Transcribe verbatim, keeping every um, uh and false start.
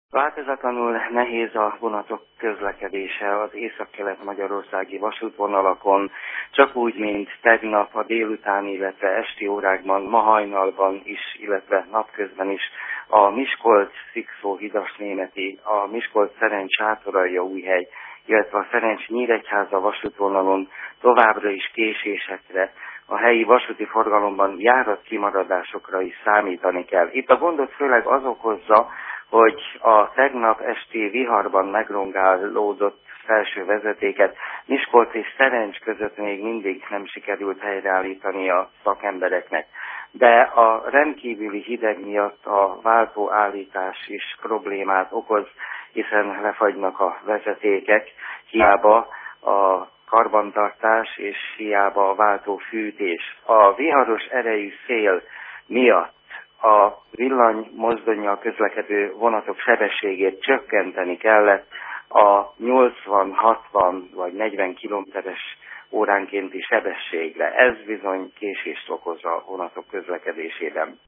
Változatlanul nehéz a vonatok közlekedése az északkelet-magyarországi vasútvonalakon, csak úgy, mint tegnap a délután, illetve esti órákban, ma hajnalban is, illetve napközben is a Miskolc-Szikszó-Hidasnémeti, a Miskolc-Szerencs-Sátoraljaújhely, illetve a Szerencs-Nyíregyháza vasútvonalon továbbra is késésekre, a helyi vasúti forgalomban járatkimaradásokra is számítani kell. Itt a gondot főleg az okozza, hogy a tegnap esti viharban megrongálódott felső vezetéket Miskolc és Szerencs között még mindig nem sikerült helyreállítani a szakembereknek. De a rendkívüli hideg miatt a váltóállítás is problémát okoz, hiszen lefagynak a vezetékek, hiába a karbantartás és hiába a váltófűtés. A viharos erejű szél miatt a villanymozdonnyal közlekedő vonatok sebességét csökkenteni kellett a nyolcvan, hatvan vagy negyven kilométeres óránkénti sebességre. Ez bizony késést okoz a vonatok közlekedésében.